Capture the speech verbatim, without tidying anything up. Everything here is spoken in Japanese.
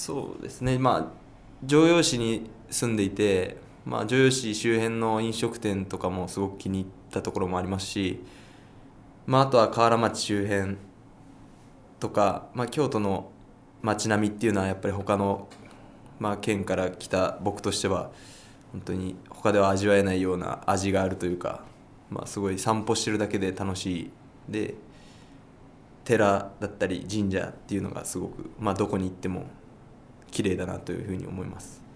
そうですね、まあ、城陽市に住んでいて、まあ、城陽市周辺の飲食店とかもすごく気に入ったところもありますし、まあ、あとは河原町周辺とか、まあ、京都の街並みっていうのはやっぱり他の、まあ、県から来た僕としては本当に他では味わえないような味があるというか、まあ、すごい散歩してるだけで楽しいで、寺だったり神社っていうのがすごく、まあ、どこに行っても綺麗だなというふうに思います。